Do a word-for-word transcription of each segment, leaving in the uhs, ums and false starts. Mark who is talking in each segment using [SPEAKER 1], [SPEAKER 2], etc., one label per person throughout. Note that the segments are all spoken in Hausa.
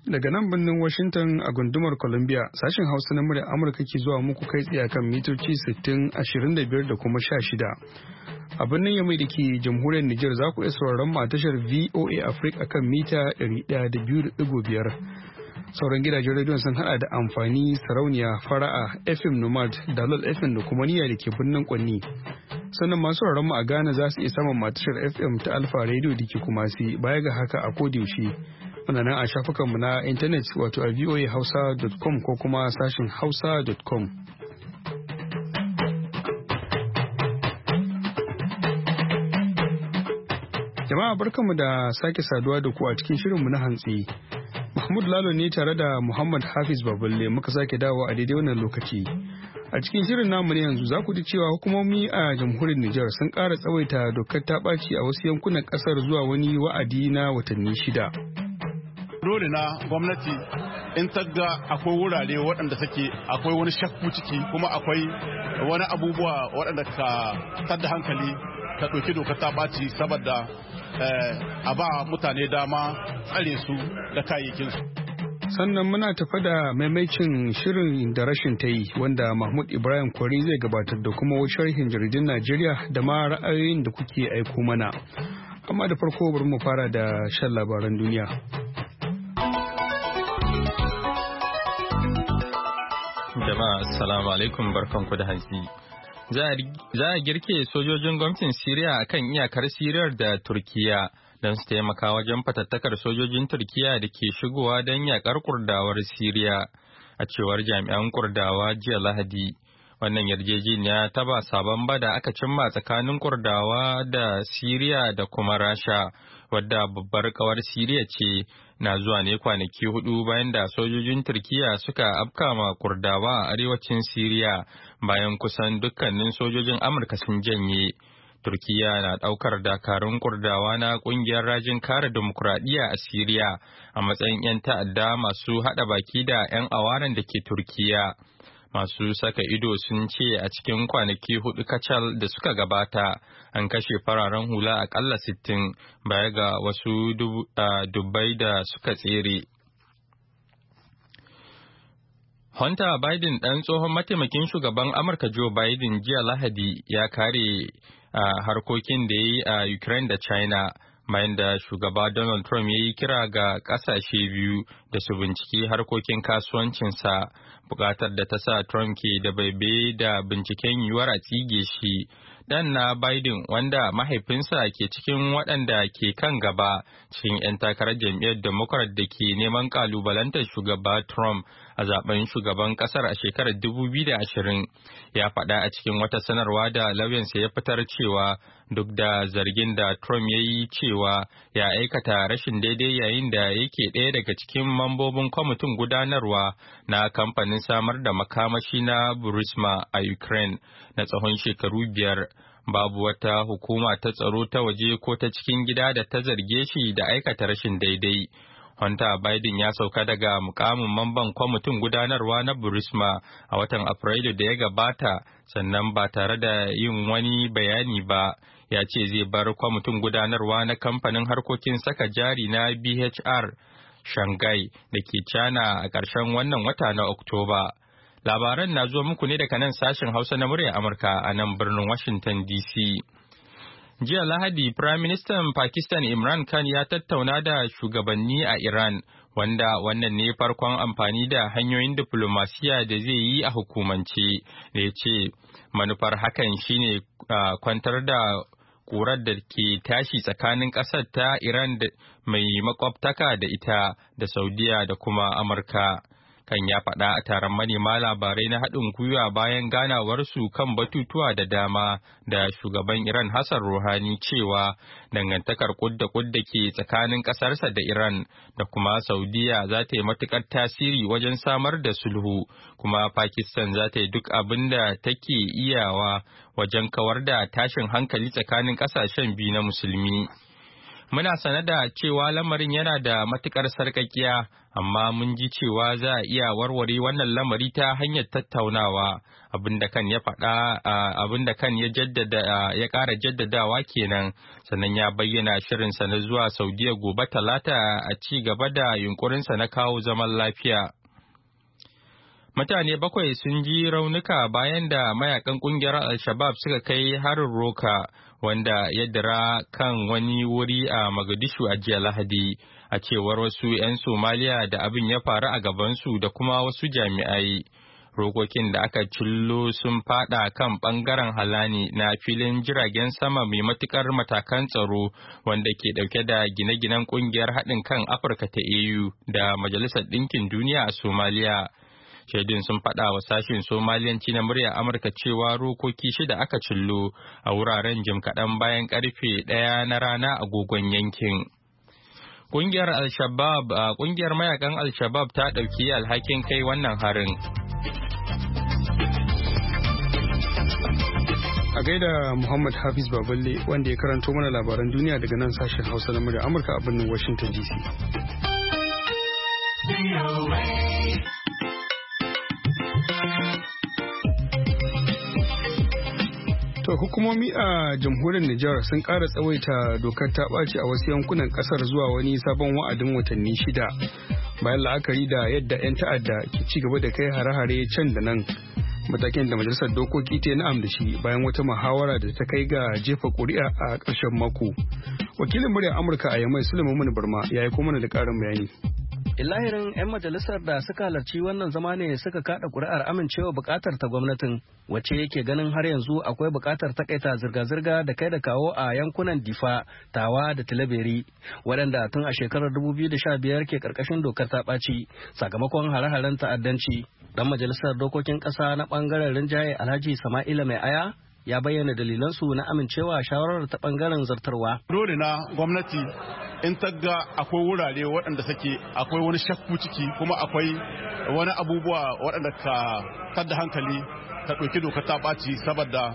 [SPEAKER 1] Daga nan birnin Washington a gundumar Columbia, sashen Hausa na muryar Amurka ke zuwa muku kai tsaye kan mitoci sittin, ashirin da biyar da kuma sha shida. A birnin Yamai da ke jamhuriyar Nijar za ku iya sauraron mu a tashar V O A Africa akan mita ɗari ɗaya da biyu da ɗigo biyar. Sauran gidajen rediyon sun hada da amfani, sarauniya, fara'a, F M Nomad, Dalol F M da kuma niyya da ke birnin Kwanni. Sannan masu sauraron mu a Ghana za su iya samun matashar F M ta Alfa Radio da ke Kumasi. Baya ga haka a kodayaushe muna nan a shafukanmu na intanet wato a voa hausa dot com ko kuma sashin hausa dot com. Jama'a barkanmu da sake saduwa da ku a cikin shirinmu na hantsi. Mahmud Lalo ne tare da Muhammad Hafiz Baballe muka sake dawo a daidai wannan lokaci. A cikin shirin namu ne yanzu za ku ji cewa hukumomi a jamhuriyar Nijar sun ƙara tsawaita dokar ta ɓaci a wasu yankunan ƙasar zuwa wani wa'adi na watanni shida.
[SPEAKER 2] Dole na gwamnati in ta ga akwai wurare waɗanda take akwai wani shakku ciki kuma akwai wani abubuwa waɗanda ka tada hankali ta ɗauki dokar ta ɓaci saboda a ba mutane dama tsare su da kayayyakinsu.
[SPEAKER 1] Sannan muna tafa da maimacin shirin da rashin ta yi wanda Mahmud Ibrahim Kwari zai gabatar da kuma sharhin jaridun Najeriya da ma ra'ayoyin da kuke aiko mana. Amma da farko bari mu fara da shan labaran duniya.
[SPEAKER 3] Jama'a assalamu alaikum barkanku da hantsi. Za a girke sojojin gwamnatin Siriya a kan iyakar Siriyar da Turkiya don su taimaka wajen fatattakar sojojin Turkiya da ke shigowa don yakar Kurdawar Siriya, a cewar jami'an Kurdawa jiya Lahadi. Wannan yarjejeniya ta ba sabon bada aka cimma tsakanin Kurdawa da Siriya da kuma Rasha, wadda babbar kawar Siriya ce, na zuwa ne kwanaki hudu bayan da sojojin Turkiya suka afkama Kurdawa a arewacin Siriya bayan kusan dukkanin sojojin Amurka sun janye. Turkiya na daukar dakarun Kurdawa na kungiyar rajin kare dimokuraɗiyya a Siriya a matsayin 'yan ta'adda masu haɗa baki da 'yan awaran da ke Turkiya. Masu saka ido sun ce a cikin kwanaki hudu kacal da suka gabata an kashe fararen hula akalla sittin baya ga wasu dubbai da suka tsere. Hunter Biden ɗan tsohon mataimakin shugaban Amurka Joe Biden jiya Lahadi ya kare harkokin da ya yi a Ukraine da China bayan da shugaba Donald Trump ya yi kira ga ƙasashe biyu da su binciki harkokin kasuwancinsa, buƙatar da ta sa Trump ke da baibe da binciken yiwuwar a tsige shi. Dan na Biden, wanda mahaifinsa ke cikin waɗanda ke kan gaba cikin 'yan takarar jam'iyyar Democrat da ke neman ƙalubalantar shugaba Trump a zaben shugaban ƙasar a shekarar dubu biyu da ashirin, ya faɗa a cikin wata sanarwa da lauyansa ya fitar cewa duk da zargin da Trump ya yi cewa ya aikata rashin daidai yayin da yake ɗaya daga cikin mambobin kwamitin gudanarwa na kamfanin samar da makamashi na Burisma a Ukraine na tsawon shekaru biyar. Babu wata hukuma ta tsaro ta waje ko ta cikin gida da ta zarge shi da aikata rashin daidai. Hunter Biden ya sauka daga mukamin mamban kwamitin gudanarwa na Burisma a watan Afrilu da ya gabata, sannan ba tare da yin wani bayani ba, ya ce zai bar kwamitin gudanarwa na kamfanin harkokin saka jari na B H R Shanghai da ke China a ƙarshen wannan wata na Oktoba. Labaran na zuwa muku ne daga nan sashen Hausa na muryar Amurka a nan birnin Washington D C. Jiya Lahadi, Firaministan Pakistan Imran Khan ya tattauna da shugabanni a Iran, wanda wannan ne farkon amfani da hanyoyin diflomasiya da zai yi a hukumance, da ya ce manufar hakan shine uh, kwantar da ƙurar da ke tashi tsakanin ƙasar ta Iran mai makwabtaka da ita da Saudiya da kuma Amurka. Kan ya faɗa a taron manema labarai na haɗin gwiwa bayan ganawarsu kan batutuwa da dama da shugaban Iran Hassan Rouhani cewa dangantakar kudda kudda ke tsakanin ƙasarsa da Iran da kuma Saudiya za ta yi matuƙar tasiri wajen samar da sulhu, kuma Pakistan za ta yi duk abin da take iyawa wajen kawar da tashin hankali tsakanin ƙasashen biyu na musulmi. Muna sane da cewa lamarin yana da matukar sarƙaƙiya, amma mun ji cewa za a iya warware wannan lamari ta hanyar tattaunawa. Abinda kan ya faɗa abinda kan ya jaddada ya ƙara jaddadawa kenan, sannan ya bayyana shirinsa na zuwa Saudiya gobe Talata a ci gaba da yunkurinsa na kawo zaman lafiya. Mutane bakwai sun ji raunuka bayan da mayakan kungiyar Al-Shabab suka kai harin roka wanda ya dira kan wani wuri a Mogadishu a jiya Lahadi, a cewar wasu 'yan Somaliya da abin ya faru a gabansu da kuma wasu jami'ai. Rokokin da aka cillo sun fada kan bangaren Halani na filin jiragen sama mai matukar matakan tsaro wanda ke dauke da gine-ginen kungiyar haɗin kan Afirka ta A U da Majalisar Ɗinkin Duniya a Somaliya. Shaidun sun faɗa wa sashen Somaliyanci na muryar Amurka cewa rokoki shida aka cillo a wuraren jim kaɗan bayan karfe ɗaya na rana agogon yankin. Ƙungiyar Al-Shabab, ƙungiyar mayakan Al-Shabab ta ɗauki alhakin kai wannan harin.
[SPEAKER 1] A gaida Muhammad Hafiz Baballe wanda ya karanto mana labaran duniya daga nan sashen Hausa na muryar Amurka a birnin Washington D C. To hukumomi a jamhuriyar Nijar sun ƙara tsawaita dokar ta ɓaci a wasu yankunan ƙasar zuwa wani sabon wa'adin watanni shida bayan la'akari da yadda 'yan ta'adda ke ci gaba da kai hare-hare can da nan. Matakin da majalisar dokoki ta na'am da shi bayan wata muhawara da ta kai ga jefa ƙuri'a a ƙarshen mako. Wakilin muryar Amurka a Yamai Sulaiman Muni Barma ya yi kuma da ƙarin bayani.
[SPEAKER 4] Ilahirin 'yan majalisar da suka halarci wannan zama ne suka kada kuri'ar amincewa bukatar ta gwamnatin, wacce yake ganin har yanzu akwai bukatar takaita zirga-zirga da kai da kawo a yankunan Difa, Tawa da Tilaberi, waɗanda tun a shekarar dubu biyu da sha biyar ke karkashin dokar ta ɓaci sakamakon hare-haren ta'addanci. Dan majalisar dokokin ƙasa na ɓangaren rinjaye Alhaji Sama'ila Mai Aya ya bayyana dalilansu na amincewa shawarar ta ɓangaren zartarwa.
[SPEAKER 2] Dole na gwamnati in ta ga akwai wurare waɗanda suke akwai wani shakku ciki kuma akwai wani abubuwa waɗanda ka tada hankali ta ɗauki doka ta ɓaci saboda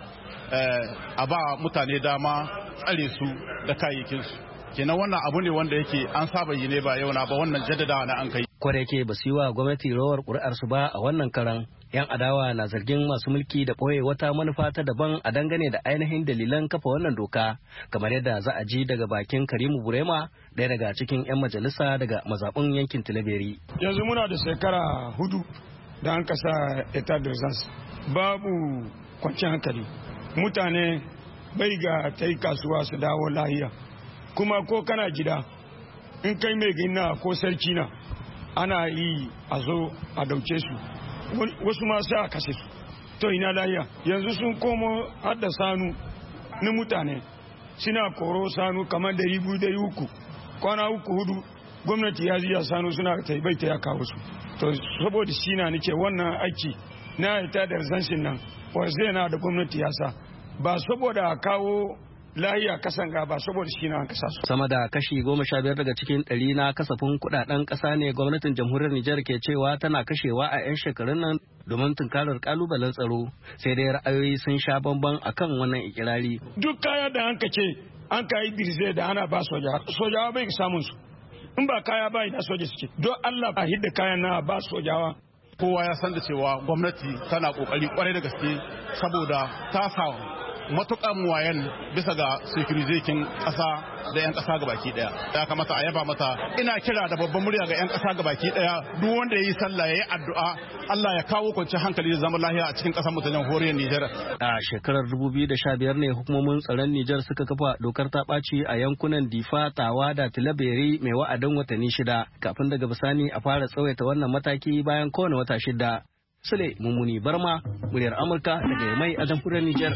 [SPEAKER 2] a ba mutane dama tsare su da kayayyakinsu. Kenan wannan abu ne wanda yake an saba yi ne ba yau na ba, wannan jaddadawa na an kai.
[SPEAKER 4] Kwada yake ba su yi wa gwamnati rawar ƙuri'arsu ba a wannan karan. 'Yan adawa na zargin masu mulki da ɓoye wata manufa ta daban a dangane da ainihin dalilan kafa wannan doka, kamar yadda za a ji daga bakin Karimu Burema, ɗaya daga cikin 'yan majalisa daga mazaɓin yankin Tilaberi.
[SPEAKER 5] Yanzu muna da shekara hudu da an kasa etat d'urgence, babu kwanciyar hankali, mutane bai ga ta yi kasuwa su dawo lahiya, kuma ko kana gida in kai mai gina ko sarki na ana yi a zo a dauke su, wasu ma sai a kashe su. To ina lahiya, yanzu sun komo har da sanu na mutane suna koro sanu kamar dari biyu da uku, kwana uku hudu gwamnati ya ziya sanu suna taibaita ya kawo su. To saboda shi na nake wannan aiki na ita da zanshin nan wanzu na da gwamnati ya sa, ba saboda kawo lahiya kasan ga ba saboda shi na kasa su.
[SPEAKER 4] Sama da kashi goma sha biyar daga cikin ɗari na kasafin kuɗaɗen ƙasa ne gwamnatin jamhuriyar Nijar ke cewa tana kashewa a 'yan shekarun nan domin tunkarar kalubalen tsaro, sai dai ra'ayoyi sun sha bamban akan wannan ikirari.
[SPEAKER 5] Duk kaya da an kace an kayi birze da ana ba soja, sojawa bai samun su. In ba kaya ba ina soja suke. Don Allah a hidda kayan na ba sojawa.
[SPEAKER 2] Kowa ya san da cewa gwamnati tana kokari kwarai da gaske saboda ta sa matuƙan muwayen bisa ga sekurizekin ƙasa da 'yan ƙasa gabaki ɗaya. Ya kamata a yaba mata. Ina kira da babban murya ga 'yan ƙasa gabaki ɗaya, duk wanda ya yi sallah ya yi addu'a Allah ya kawo kwanciyar hankali da zaman lahiya a cikin ƙasar mu ta jamhuriyar Nijar.
[SPEAKER 4] A shekarar dubu biyu da sha biyar ne hukumomin tsaron Nijar suka kafa dokar ta ɓaci a yankunan Difa, Tawa da Tilaberi mai wa'adin watanni shida, kafin daga bisani a fara tsawaita wannan mataki bayan kowane wata shida. Sule Mummuni Barma, muryar Amurka daga Yamai a jamhuriyar Nijar.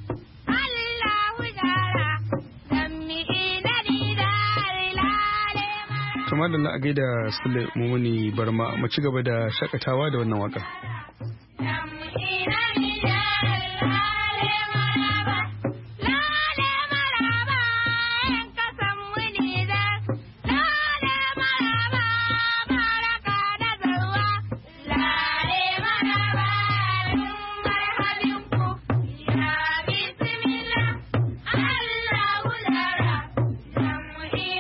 [SPEAKER 1] Tuma da na gaida Sule Mummuni Barma, mu ci gaba da shakatawa da wannan waka.
[SPEAKER 6] Yeah.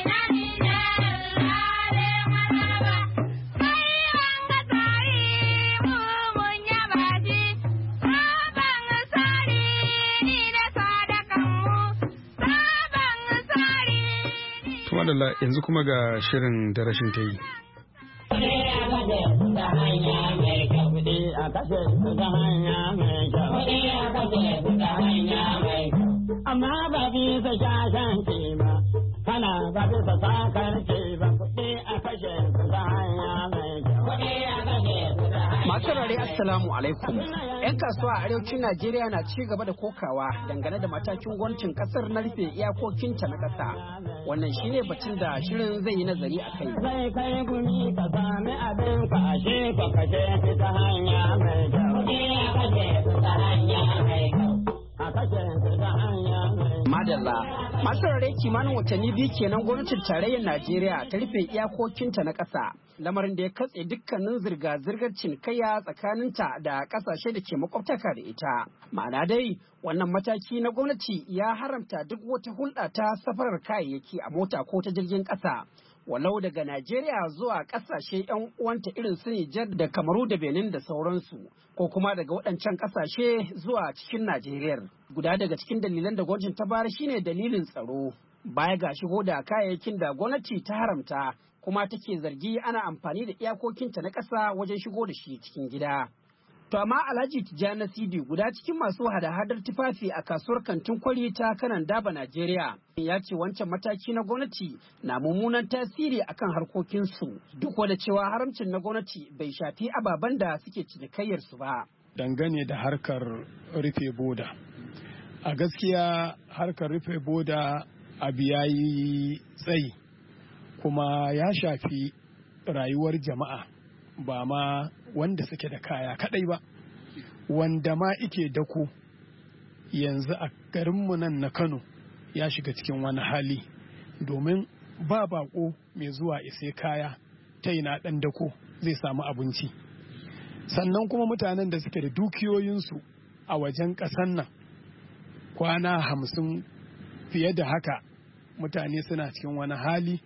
[SPEAKER 1] Tumadala yanzu kuma ga shirin da rashin ta yi.
[SPEAKER 6] Amma ba bisa shashan ke ba, kana ba bisa sakar ke ba, kuɗi a kashe su ta hanya mai kyau.
[SPEAKER 7] Masu rare Assalamu alaikum. 'Yan kasuwa a arewacin Najeriya na ci gaba da kokawa dangane da matakin gwamnatin kasar na rufe iyakokinta na ƙasa. Wannan shine batun da shirin zai yi nazari a kai.
[SPEAKER 6] Zai kai gumi ka sami abin ka ashe ka kashe su ta hanya mai kyau. Kuɗi a kashe su ta hanya mai kyau.
[SPEAKER 7] Madalla, masu rarrai kimanin watanni biyu kenan gwamnatin tarayyar Najeriya ta rufe iyakokinta na ƙasa, lamarin da ya katse dukkanin zirga-zirgar cinikayya tsakaninta da ƙasashe da ke makwabtaka da ita. Ma'ana dai, wannan mataki na gwamnati ya haramta duk wata hulɗa ta safarar kayayyaki a mota ko ta jirgin ƙasa. Walau daga Najeriya zuwa ƙasashe 'yan uwanta irin su Nijar da Kamaru da Benin da sauransu, ko kuma daga waɗancan ƙasashe zuwa cikin Najeriya. Guda daga cikin dalilan da gwamnatin ta bayar shine dalilin tsaro. Baya ga shigo da kayayyakin da gwamnati ta haramta, kuma take zargi ana amfani da iyakokinta na ƙasa wajen shigo da shi cikin gida. To amma Alhaji Tijjani Sidi guda cikin masu hada-hadar tufafi a kasuwar kantin kwari ta kanan daba Najeriya ya ce wancan mataki na gwamnati na mummunan tasiri akan harkokinsu duk da cewa haramcin na gwamnati bai shafi ababen da suke cinikayyar su ba.
[SPEAKER 5] Dangane da harkar rufe boda. A gaskiya harkar rufe boda abu ya yi tsayi kuma ya shafi rayuwar jama'a. Ba ma wanda suke da kaya kadai ba, wanda ma ike dako yanzu a garinmu nan na Kano ya shiga cikin wani hali domin ba bako mai zuwa isai kaya ta ina dan dako zai samu abinci. Sannan kuma mutanen da suke da dukiyoyinsu a wajen ƙasan nan kwana hamsin fiye da haka mutane suna cikin wani hali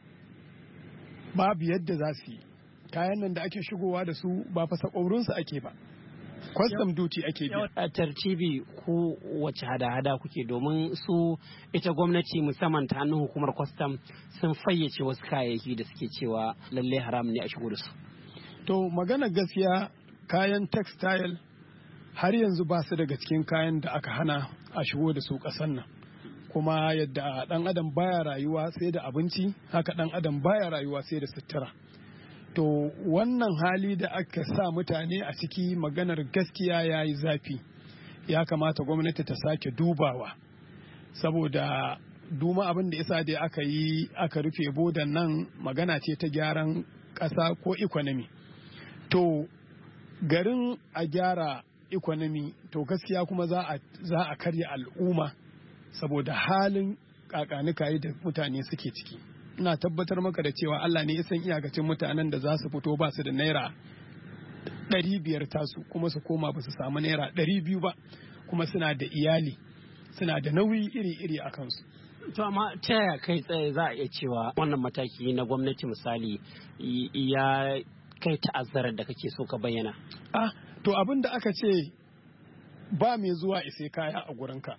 [SPEAKER 5] babu yadda za su yi. Kayan nan da ake shigowa da su ba fasa ƙwaurinsu ake ba, kwastam duty ake biya.
[SPEAKER 7] A tartibi ku wace hada-hada kuke domin su ita gwamnati musamman ta hannun hukumar kwastam sun fayyace wasu kayayyaki da suke cewa lalle haram ne a shigo da su.
[SPEAKER 5] To magana gaskiya kayan textile har yanzu ba su daga cikin kayan da aka hana a shigo da su ƙasan nan. Kuma yadda ɗan adam baya rayuwa sai da abinci, haka ɗan adam baya rayuwa sai da sutura. To wannan hali da aka sa mutane a ciki maganar gaskiya ya yi zafi, ya kamata gwamnati ta sake dubawa, saboda duma abin da isa da aka yi aka rufe bodan nan magana ce ta gyaran ƙasa ko economy. To garin a gyara economy to gaskiya kuma za a karya al'umma saboda halin kakanikayi da mutane suke ciki. Ina tabbatar maka da cewa Allah ne ya san iyakacin mutanen da za su fito ba su da naira ɗari biyar tasu kuma su koma ba su samu naira ɗari biyu ba, kuma suna da iyali suna da nauyi iri-iri a kansu.
[SPEAKER 7] To amma ta yaya kai tsaye za a iya cewa wannan mataki na gwamnati misali ya kai ta'azzarar da kake so ka bayyana?
[SPEAKER 5] Ah, to abin da aka ce ba mai zuwa isai kaya a gurinka.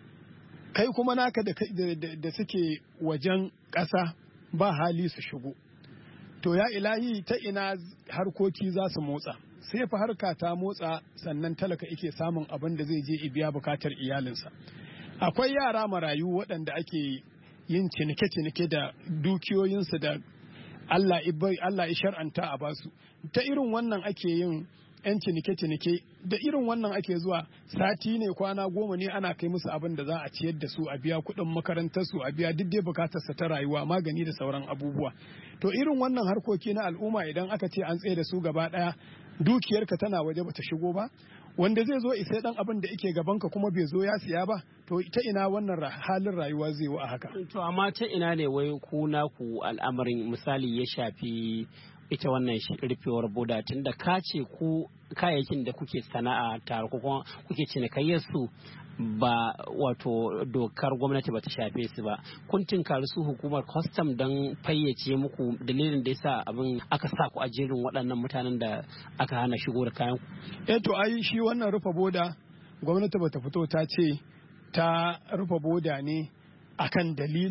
[SPEAKER 5] Kai kuma naka da, da, da suke wajen ƙasa ba hali su shigo. To ya ilahi ta ina harkoki za su motsa. Sai fa harka ta motsa sannan talaka ike samun abin da zai je biya bukatar iyalinsa. Akwai yara marayu waɗanda ake yin cinike-cinike da dukiyoyinsu da Allah ya shar'anta a basu. Ta irin wannan ake yin 'yan cinike-cinike, da irin wannan ake zuwa sati ne kwana goma ne ana kai musu abin da za a ciyar da su, a biya kuɗin makarantar su, a biya duk dai bukatarsa ta rayuwa, magani da sauran abubuwa. To irin wannan harkoki na al'umma idan aka ce an tsaye da su gaba ɗaya, dukiyarka tana waje bata shigo ba, wanda zai zo isai dan abin da yake gabanka kuma bai zo ya siya ba, to ta ina wannan halin rayuwa zai yi a haka.
[SPEAKER 7] To amma ta ina ne wai ku naku al'amarin misali ya shafi ita wannan rufewar boda, tun da ka ce ku kayayyakin da kuke sana'a tare ko kuma kuke cinikayyar su ba wato dokar gwamnati bata shafe su ba, kun tinkari su hukumar custom don fayyace muku dalilin da yasa abin aka sa ku a jerin waɗannan mutanen da aka hana shigo da kayan ku?
[SPEAKER 5] Eh to ai shi wannan rufe boda gwamnati bata fito ta ce ta rufe boda ne akan dalilin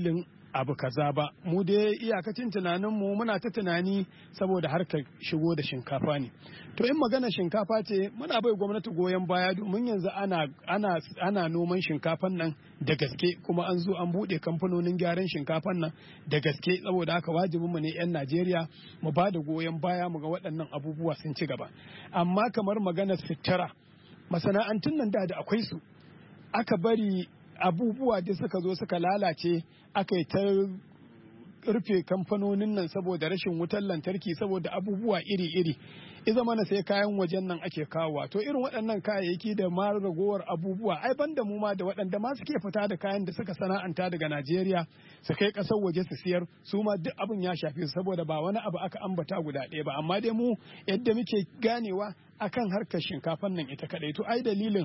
[SPEAKER 8] abu kaza ba. Mu dai iyakacin tunanin mu muna ta tunani saboda harkar shigo da shinkafa ne. To in magana shinkafa ce muna bai gwamnati goyon baya domin yanzu ana ana ana noman shinkafan nan da gaske kuma an zo an bude kamfanonin gyaran shinkafan nan da gaske saboda haka wajibin mu ne yan Najeriya mu ba da goyon baya mu ga waɗannan abubuwa sun ci gaba. Amma kamar maganar fitara masana'antun nan da da akwai su aka bari abubuwa da suka zo suka lalace aka yi ta rufe kamfanonin nan saboda rashin wutar lantarki saboda abubuwa iri-iri iza mana sai kayan wajen nan ake kawowa to irin waɗannan kayayyaki da ma ragowar abubuwa ai banda mu ma da waɗanda ma suke fita da kayan da suka sana'anta daga Najeriya su kai ƙasar waje su siyar su ma duk abin ya shafe su saboda ba wani abu aka ambata guda ɗaya ba amma dai mu yadda muke ganewa akan harkar shinkafan nan ita kadai to ai dalilin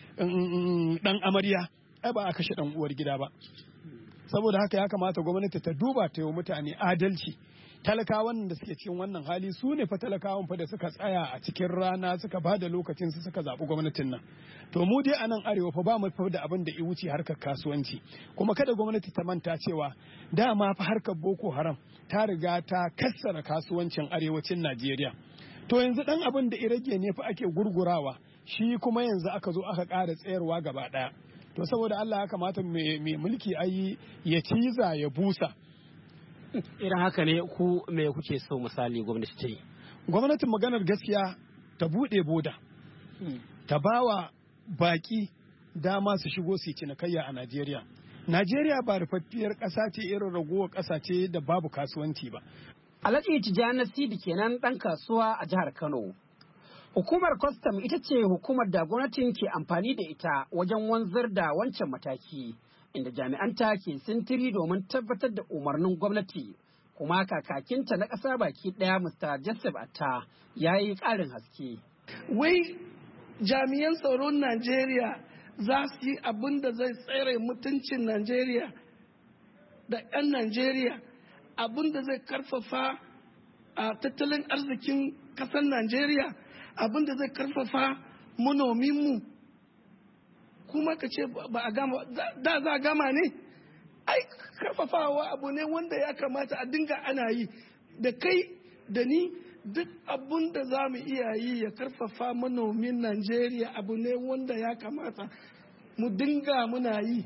[SPEAKER 8] dan amarya ai ba a kashe dan uwar gida ba saboda haka ya kamata gwamnati ta duba ta yi mutane adalci talakawan da suke cikin wannan hali su ne fa talakawan fa da suka tsaya a cikin rana suka ba da lokacin su suka zaɓi gwamnatin nan to mu dai a nan arewa fa ba mu fa da abin da ya wuce harkar kasuwanci kuma kada gwamnati ta manta cewa dama fa harkar boko haram ta riga ta kassara kasuwancin arewacin Najeriya to yanzu dan abin da irage ne fa ake gurgurawa shi kuma yanzu aka zo aka ƙara tsayarwa gaba ɗaya to saboda Allah ya kamata mai mulki ayi ya ciza ya busa
[SPEAKER 7] irin haka ne ku me kuke so misali gwamnati ta yi
[SPEAKER 8] gwamnatin maganar gaskiya ta bude boda ta bawa baki dama su shigo su cinikayya a Najeriya Najeriya ba rufaffiyar ƙasa ce irin ragowar ƙasa ce da babu kasuwanci ba
[SPEAKER 7] Alhaji Tijjani Sidi kenan ɗan kasuwa a jihar Kano. Hukumar kwastam ita ce hukumar da gwamnatin ke amfani da ita wajen wanzar da wancan mataki, inda jami'anta ke sintiri domin tabbatar da umarnin gwamnati. Kuma kakakinta na ƙasa baki ɗaya Mister Joseph Atta ya yi ƙarin haske.
[SPEAKER 9] Wai jami'an tsaron Najeriya za su yi abin da zai tsere mutuncin Najeriya da 'yan Najeriya, abin da zai karfafa a tattalin arzikin ƙasar Najeriya. Abin da zai karfafa manominmu kuma ka ce ba a gama da za a gama ne ai karfafawa abu ne wanda ya kamata a dinga ana yi da kai da ni duk abin da za mu iya yi ya karfafa manomin Najeriya abu ne wanda ya kamata mu dinga muna yi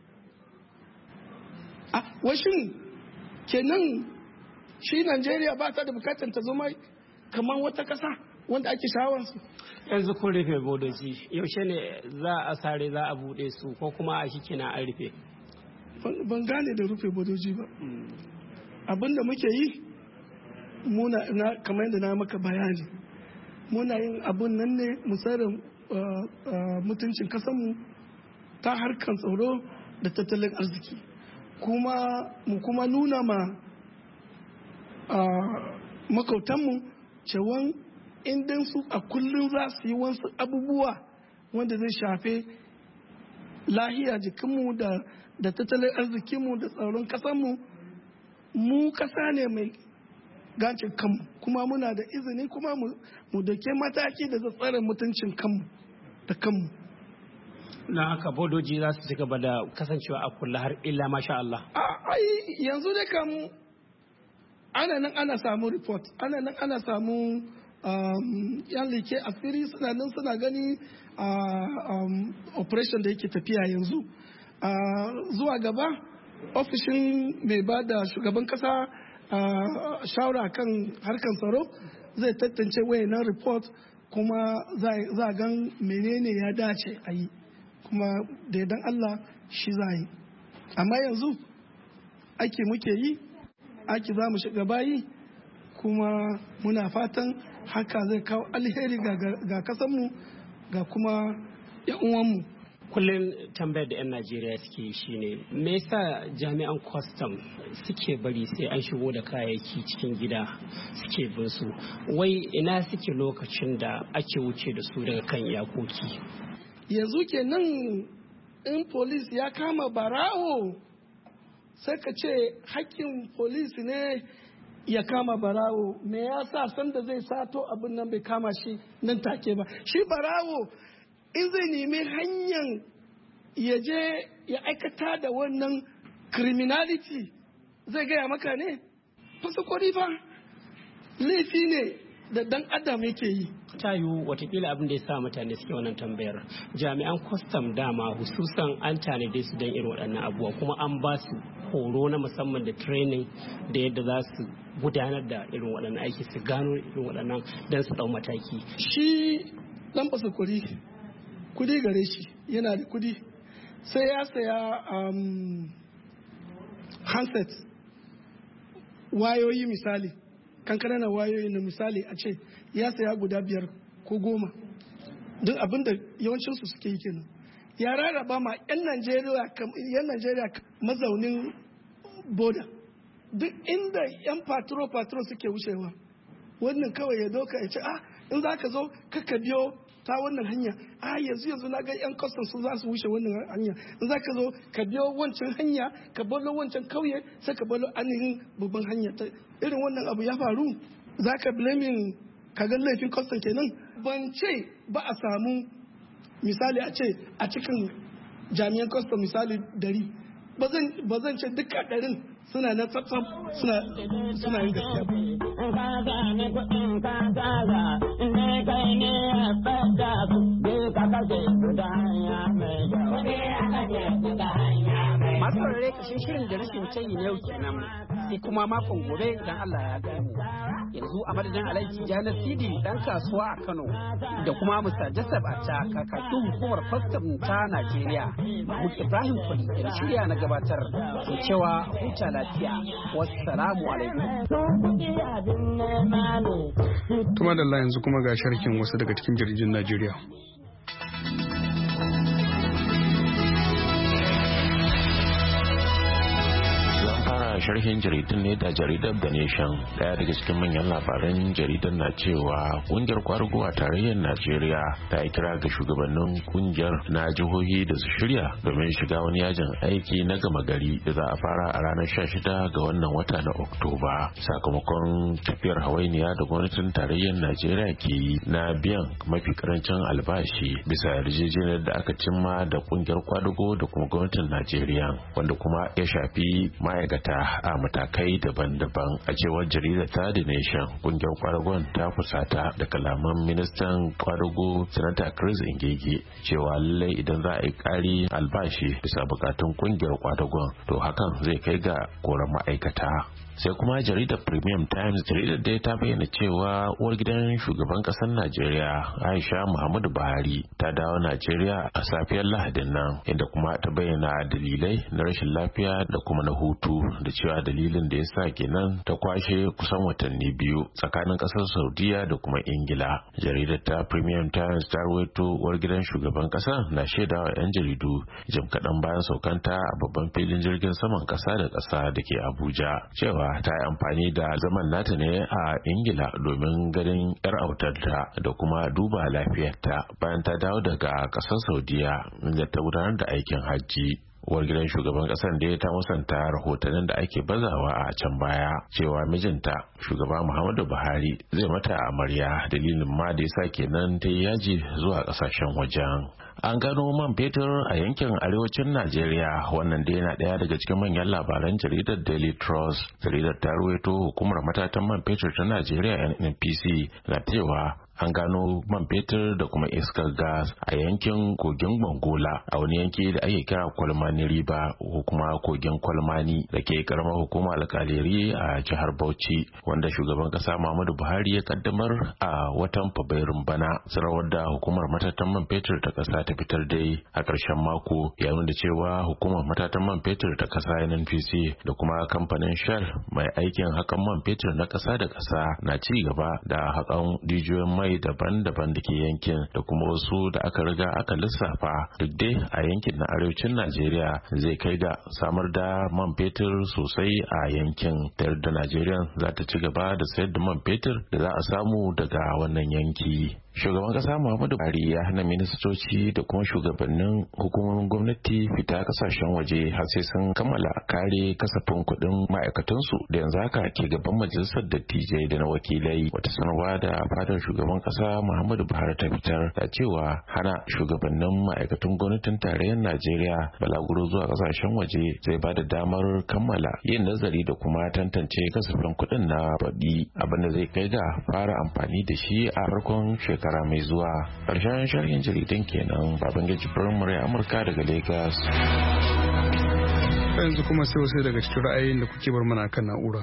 [SPEAKER 9] a washin kenan shi Najeriya ba ta da bukatar ta zama kamar wata ƙasa wanda ake shawarsu.
[SPEAKER 7] Yanzu kun rufe bodoji yaushe ne za a sare za a buɗe su ko kuma a shi kenan an rufe?
[SPEAKER 9] Ban gane da rufe bodoji ba. Abin da muke yi muna na kamar yadda na maka bayani muna yin abun nan ne mu tsare mutuncin kasanmu ta harkar tsaro da tattalin arziki kuma mu kuma nuna ma makautanmu cewa idan su a kullum za su yi wasu abubuwa wanda zai shafe lahiya jikinmu da da tattalin arzikinmu da tsaron kasanmu mu kasa ne mai gancin kanmu kuma muna da izini kuma mu dake mataki da zai tsare mutuncin kanmu da kanmu
[SPEAKER 7] na haka bodoji za su ci gaba da kasancewa a kulla har illa masha Allah
[SPEAKER 9] ai yanzu dai kam ana nan ana samu report ana nan ana samu yan leke asiri suna nan suna gani operation da yake tafiya yanzu zuwa gaba ofishin mai ba da shugaban kasa shawara kan harkar tsaro zai tantance wayannan report kuma za a gan menene ya dace a yi kuma da yardan Allah shi za yi amma yanzu ake muke yi ake za mu shiga bayi kuma muna fatan haka zai kawo alheri ga kasanmu ga kuma uwanmu.
[SPEAKER 7] Kullum tambayar da 'yan Najeriya suke shi ne, me yasa jami'an kwastam suke bari sai an shigo da kayayyaki cikin gida suke bin su? Wai ina suke lokacin da ake wuce da su daga kan iyakoki?
[SPEAKER 9] Yanzu kenan in polis ya kama barawo sai ka ce hakkin polis ne ya kama barawo, me ya sa sanda zai sato abin nan bai kama shi nan take ba. Shi barawo in zai nemi hanyar ya je ya aikata da wannan criminality zai gaya maka ne? Fasa kwari fa laifi ne da dan adam yake yi.
[SPEAKER 10] Ta yiwu watakila abin da ya sa mutane suke wannan tambayar jami'an kwastam dama hususan an tanade su don irin waɗannan abubuwa kuma an ba su horo na musamman da training da yadda za su gudanar da irin waɗannan aiki su gano irin waɗannan don su ɗau mataki.
[SPEAKER 9] Shi dan fasa kwari kudi gare shi yana da kudi sai ya saya um, handset wayoyi misali kankana na wayoyi na misali a ce ya saya guda biyar ko goma duk abin da yawancinsu suke yi kenan ya rarraba ma 'yan Najeriya mazaunin boda duk inda 'yan patro-patro suke wucewa wannan kawai ya doka ya ce ah in za ka zo kaka biyo ta wannan hanya a yanzu yanzu na ga 'yan kwastan su za su wuce wannan hanya in za ka zo ka biyo wancan hanya ka balo wancan kauye sai ka balo ainihin babban hanya ta irin wannan abu ya faru za ka blamin ka ga laifin kwastan kenan ban ce ba a samu misali a ce a cikin jami'an kwastan misali dari ba zan ce duka ɗarin suna na tsatsam suna suna yin gaskiya ba.
[SPEAKER 7] Masu rarrai kashin shirin da rashin tayi na yau kenan sai kuma makon gobe idan Allah ya gani. Yanzu a madadin Alhaji Janar Sidi dan kasuwa a Kano da kuma Musa Jasab a ta kakakin hukumar kwastam ta Najeriya. Mahmud Ibrahim Kwali da shirya na gabatar ke cewa huta lafiya. Wassalamu alaikum.
[SPEAKER 1] Tuma da Allah yanzu kuma ga sharhin wasu daga cikin jaridun Najeriya.
[SPEAKER 11] Sharhin jaridun ne da jaridar The Nation. Daya daga cikin manyan labaran jaridar na cewa kungiyar kwarugo a tarayyar Najeriya ta yi kira ga shugabannin kungiyar na jihohi da su shirya domin shiga wani yajin aiki na gama gari da za a fara a ranar sha shida ga wannan wata na Oktoba sakamakon tafiyar hawainiya da gwamnatin tarayyar Najeriya ke yi na biyan mafi karancin albashi bisa yarjejeniyar da aka cimma da kungiyar kwadugo da kuma gwamnatin Najeriya wanda kuma ya shafi ma'aikata a matakai daban-daban. A cewar jaridar ta The Nation, kungiyar kwadagon ta fusata da kalaman ministan kwadago sanata Chris Ngege cewa lallai idan za a yi kari albashi bisa bukatun kungiyar kwadagon to hakan zai kai ga koran ma'aikata. Sai kuma jaridar Premium Times, jaridar da ta bayyana cewa uwar gidan shugaban kasar Najeriya Aisha Muhammadu Buhari ta dawo Najeriya a safiyar Lahadin nan, inda kuma ta bayyana dalilai na rashin lafiya da kuma na hutu, da cewa dalilin da ya sa kenan ta kwashe kusan watanni biyu tsakanin kasar Saudiya da kuma Ingila. Jaridar ta Premium Times ta rawaito uwar gidan shugaban kasar na shaidawa 'yan jaridu jim kaɗan bayan saukanta a babban filin jirgin saman ƙasa da ƙasa da ke Abuja cewa ta yi amfani da zaman nata ne a Ingila domin ganin 'yar autarta da kuma duba lafiyarta bayan ta dawo daga ƙasar Saudiya inda ta gudanar da aikin hajji. Uwar gidan shugaban kasar da ta musanta rahotannin da ake bazawa a can baya cewa mijinta shugaba Muhammadu Buhari zai mata amarya, dalilin ma da yasa kenan ta yi yaji zuwa kasashen wajen. An gano man fetur a yankin arewacin Najeriya, wannan da yana daya daga cikin manyan labaran jaridar Daily Trust. Jaridar ta ruwaito hukumar matatan man fetur ta Najeriya N N P C na cewa an gano man fetur da kuma iskar gas a yankin kogin Gongola a wani yanki da ake kira Kwalmani Riba ko kuma kogin Kwalmani da ke karamar hukumar alkaleri a jihar Bauchi, wanda shugaban kasa Muhammadu Buhari ya kaddamar a watan Fabrairun bana. Sanarwar da hukumar matatan man fetur ta kasa ta fitar dai a ƙarshen mako ya nuna cewa hukumar matatan man fetur ta kasa N N P C da kuma kamfanin Shell mai aikin hakan man fetur na kasa da kasa na ci gaba da hakan rijiyoyin mai daban-daban da ke yankin da kuma wasu da aka riga aka lissafa duk dai a yankin na arewacin Najeriya zai kai ga samar da man fetur sosai a yankin, da yadda Najeriya za ta ci gaba da sayar da man fetur da za a samu daga wannan yanki. shugaban kasa Muhammadu Buhari ya hana ministoci da kuma shugabannin hukumomin gwamnati fita kasashen waje har sai sun kammala kare kasafin kuɗin ma'aikatansu da yanzu haka ke gaban majalisar dattijai da na wakilai. Wata sanarwa da fadar shugaban kasa Muhammadu Buhari ta fitar da cewa hana shugabannin ma'aikatan gwamnatin tarayyar Najeriya balaguro zuwa kasashen waje zai ba da damar kammala yin nazari da kuma tantance kasafin kuɗin na baɗi, abinda zai kai ga fara amfani da shi a farkon shekara mai zuwa. Ƙarshen sharhin jaridan kenan. Babangeji Firamare Amurka daga Lagos.
[SPEAKER 1] Yanzu kuma sai wasu daga cikin ra'ayin da kuke bar mana kan na'ura.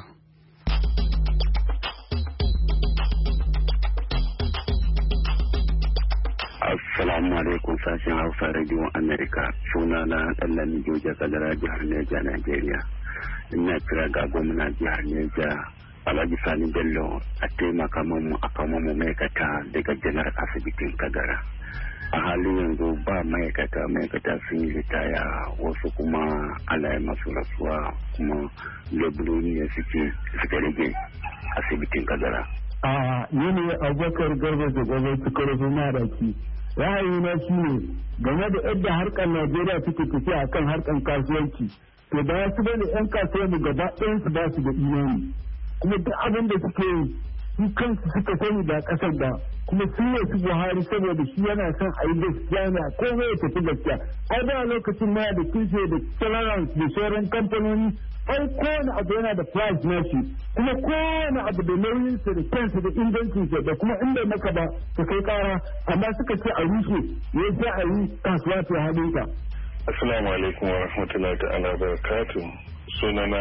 [SPEAKER 12] Assalamu alaikum, sashen Hausa Radio America. Suna na Ɗanlami Joja Kadara, jihar Neja, Najeriya. Ina kira ga gwamna jihar Neja Alhaji Sani Bello a taimaka mamu a kama mu ma'aikata daga janar asibitin Kagara. A halin yanzu ba ma'aikata, ma'aikata sun yi ritaya, wasu kuma Allah ya masu rasuwa, kuma leburoni ne suke suka rage asibitin Kagara.
[SPEAKER 13] A ni ne Abubakar Garba da Garba Tukarfi Maraki. Ra'ayina shi ne game da yadda harkar Najeriya take tafiya akan harkar kasuwanci. To da wasu bane 'yan kasuwa mu gaba ɗayan su ba su da imani. Kuma duk abin da suke yi su kansu suka sani da kasar da kuma sun yi su Buhari saboda shi yana son a yi gaskiya na komai ya tafi gaskiya. Ai da lokacin ma da kirse da tolerance da sauran kamfanoni ai kowane abu yana da price nashi, kuma kowane abu da nauyinsa da kyansa da ingancinsa da kuma inda maka ba ta kai kara, amma suka ce a rushe ya sai a yi kasuwa ta halinka.
[SPEAKER 14] Assalamu alaikum wa rahmatullahi ta'ala wa barakatuh. Sunana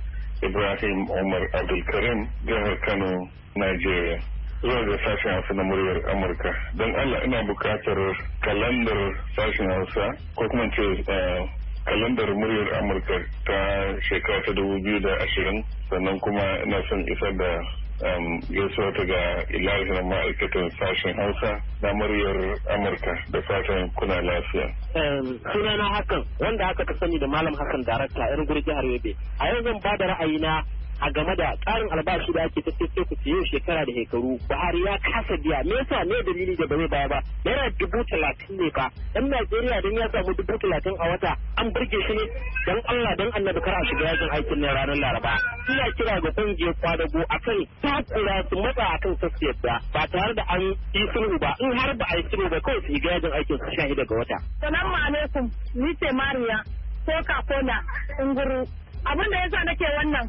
[SPEAKER 14] Ibrahim Umar Abdulkarim, jihar Kano, Nigeria. Zuwa ga sashen Hausa na muryar Amurka. Don Allah ina bukatar kalandar sashen Hausa ko kuma ce kalandar muryar Amurka ta shekara ta dubu biyu da ashirin, sannan kuma ina son isar da gaisuwa ta ga ilahin ma'aikatan sashen Hausa na muryar Amurka da fatan kuna lafiya.
[SPEAKER 15] Sunana Hassan, wanda aka ta sani da Malam Hassan Darakta a Irguri jihar Yobe. A yau zan ba da ra'ayina a game da ƙarin albashi da ake tattace ku yau shekara da shekaru. Buhari ya kasa biya, me yasa ne dalili da ba zai baya ba? Naira dubu talatin ne fa. Dan Najeriya dan ya samu dubu talatin a wata an burge shi ne. Dan Allah dan Annabi kar a shiga yajin aikin nan ranar Laraba. Ina kira ga kungiyar kwadago akan takura su matsa akan sassu yadda ba tare da an yi sulhu ba. In har ba a yi sulhu ba kawai su shiga yajin aikin su shahida ga wata.
[SPEAKER 16] Salamu alaikum, ni ce Mariya Coca-Cola Inguru. Abin da yasa nake wannan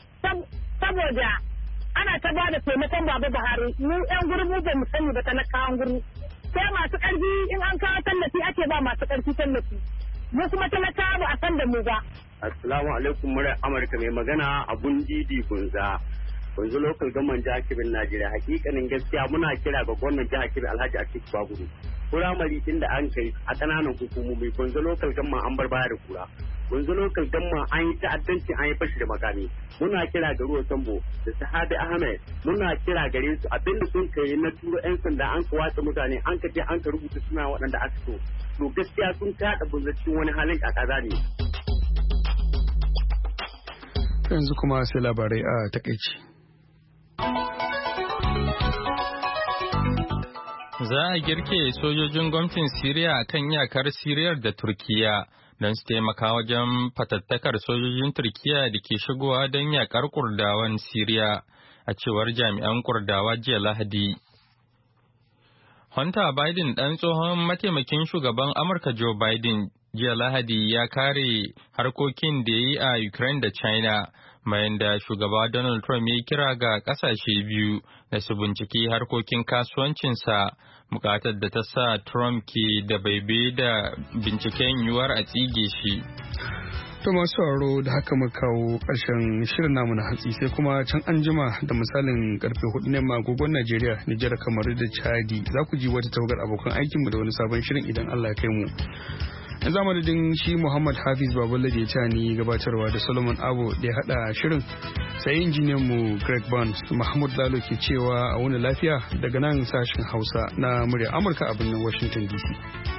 [SPEAKER 16] saboda ana ta ba da taimakon Baba Buhari, mu yan gurbu ba mu sani ba talakawan gurbu, sai masu ƙarfi in an kawo tallafi ake ba masu ƙarfi tallafi, mu kuma talakawa ba a san da mu ba.
[SPEAKER 17] Assalamu alaikum, murar Amurka, mai magana abun didi kunza kunzu local government jihar Kebbi, Najeriya. Hakikanin gaskiya muna kira ga gwamnan jihar Kebbi Alhaji Atiku Bagudu, firamare din da an kai a ƙananan hukumomi kunzu local government an bar baya da kura, kunzu local government an yi ta'addanci, an yi fashi da makami. Muna kira ga Ruwa Sambo da Sahabi Ahmed, muna kira gare su abinda sun kai na turo 'yan sanda an ka watsa mutane an ka je an ka rubuta suna waɗanda aka so. To gaskiya sun kaɗa bunzacin wani halin ƙaƙaza ne.
[SPEAKER 1] Yanzu kuma sai labarai a takaici.
[SPEAKER 3] Za a girke sojojin gwamnatin Siriya a kan iyakar Siriyar da Turkiya don su taimaka wajen fatattakar sojojin Turkiya da ke shigowa don yakar Kurdawan Siriya, a cewar jami'an Kurdawa jiya Lahadi. Hunter Biden, ɗan tsohon mataimakin shugaban Amurka Joe Biden, jiya Lahadi ya kare harkokin da ya yi a Ukraine da China, bayan da shugaba Donald Trump ya kira ga ƙasashe biyu da su binciki harkokin kasuwancinsa, bukatar da ta sa Trump ke da baibe da binciken yiwuwar a tsige shi.
[SPEAKER 1] To masu sauraro da haka muka kawo ƙarshen shirin namu na hatsi, sai kuma can an jima da misalin karfe hudu na agogon Najeriya, Nijar, Kamaru da Chadi za ku ji wata tawagar abokan aikinmu da wani sabon shirin idan Allah ya kai mu. Yan zamadadin shi Muhammad Hafiz Baballe da ya ta ni gabatarwa da Solomon Abo da ya hada shirin, sai injiniyan mu Greg Burns, Mahmud Lalo ke cewa a wani lafiya daga nan sashen Hausa na murya Amurka a birnin Washington D C.